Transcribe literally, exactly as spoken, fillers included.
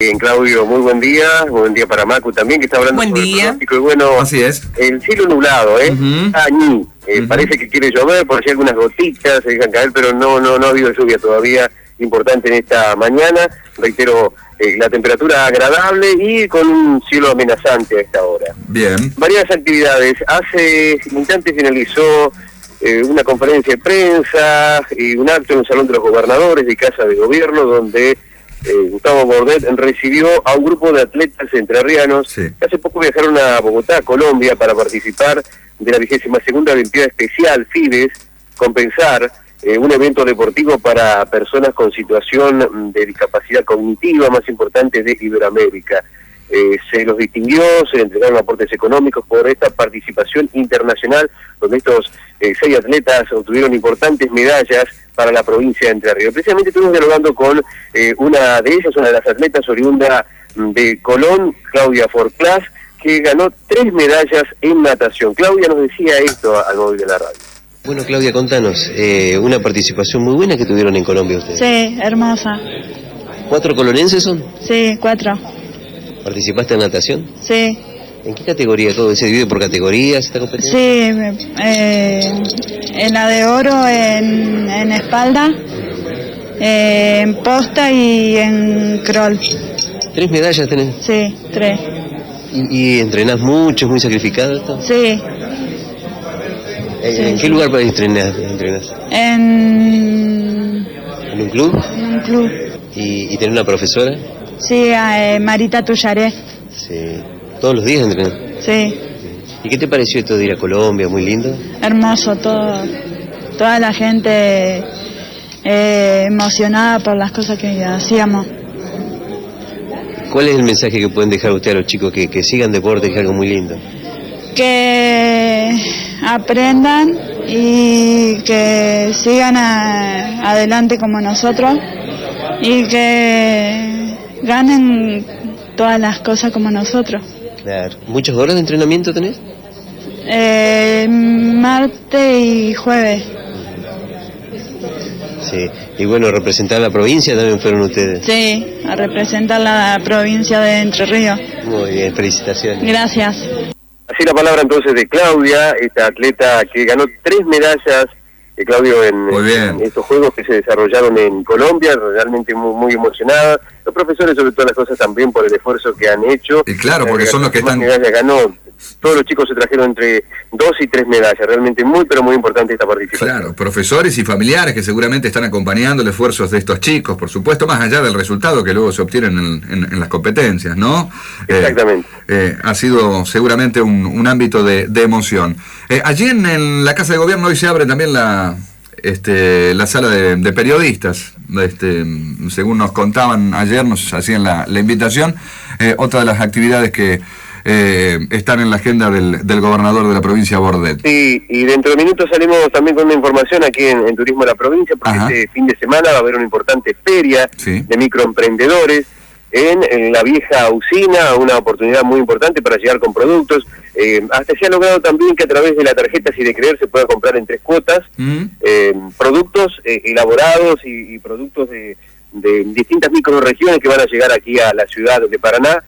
Bien, Claudio, muy buen día, muy buen día para Macu también, que está hablando buen sobre día. el pronóstico. Y bueno, así es. El cielo nublado, ¿eh? Uh-huh. Añí, eh, uh-huh. Parece que quiere llover, por allí algunas gotitas se dejan caer, pero no, no, no ha habido lluvia todavía importante en esta mañana. Reitero, eh, la temperatura agradable y con un cielo amenazante a esta hora. Bien. Varias actividades. Hace instantes finalizó eh, una conferencia de prensa y un acto en el Salón de los Gobernadores de Casa de Gobierno, donde Eh, Gustavo Bordet recibió a un grupo de atletas entrerrianos sí. que hace poco viajaron a Bogotá, Colombia, para participar de la vigésima segunda Olimpiada Especial FIDES, Compensar, eh, un evento deportivo para personas con situación de discapacidad cognitiva más importante de Iberoamérica. Eh, se los distinguió, se le entregaron aportes económicos por esta participación internacional, donde estos eh, seis atletas obtuvieron importantes medallas para la provincia de Entre Ríos. Precisamente estuvimos dialogando con eh, una de ellas, una de las atletas oriunda de Colón, Claudia Forclás, que ganó tres medallas en natación. Claudia nos decía esto al móvil de la radio. Bueno, Claudia, contanos, eh, una participación muy buena que tuvieron en Colombia ustedes. Sí, hermosa. ¿Cuatro colonenses son? Sí, cuatro. ¿Participaste en natación? Sí. ¿En qué categoría todo? ¿Se divide por categorías esta competencia? Sí, eh, en la de oro en, en espalda, eh, en posta y en crawl. ¿Tres medallas tenés? Sí, tres. ¿Y, y entrenás mucho? ¿Es muy sacrificado esto? Sí. ¿En, sí, ¿en qué sí. lugar entrenás? entrenás? En... ¿En un club? En un club. ¿Y, y tenés una profesora? Sí, eh, Marita Tullaré. Sí. ¿Todos los días entrenás? Sí. ¿Y qué te pareció esto de ir a Colombia? ¿Muy lindo? Hermoso, todo, toda la gente eh, emocionada por las cosas que hacíamos. ¿Cuál es el mensaje que pueden dejar ustedes a los chicos que, que sigan deporte, que es algo muy lindo? Que aprendan y que sigan a, adelante como nosotros y que ganen todas las cosas como nosotros. Claro. ¿Muchas horas de entrenamiento tenés? Eh, martes y jueves. Sí. Y bueno, representar la provincia también fueron ustedes. Sí, a representar la provincia de Entre Ríos. Muy bien, felicitaciones. Gracias. Así la palabra entonces de Claudia, esta atleta que ganó tres medallas, eh, Claudio, en, en estos juegos que se desarrollaron en Colombia, realmente muy, muy emocionada. Los profesores, sobre todas las cosas, también por el esfuerzo que han hecho. Y claro, porque eh, son los que están... medallas ganó. Todos los chicos se trajeron entre dos y tres medallas, realmente muy, pero muy importante esta participación. Claro, profesores y familiares que seguramente están acompañando los esfuerzos de estos chicos, por supuesto, más allá del resultado que luego se obtienen en, en, en las competencias, ¿no? Exactamente. Eh, eh, ha sido seguramente un, un ámbito de, de emoción. Eh, allí en, en la Casa de Gobierno hoy se abre también la... Este, la sala de, de periodistas, este, según nos contaban ayer, nos hacían la, la invitación, eh, otra de las actividades que eh, están en la agenda del, del gobernador de la provincia, Bordet. Sí, y dentro de minutos salimos también con una información aquí en, en Turismo de la Provincia, porque Ajá. este fin de semana va a haber una importante feria sí. de microemprendedores en, en la vieja usina, una oportunidad muy importante para llegar con productos. Eh, hasta se ha logrado también que a través de la tarjeta Si de Creer se pueda comprar en tres cuotas mm. eh, productos eh, elaborados y, y productos de, de distintas microregiones que van a llegar aquí a la ciudad de Paraná.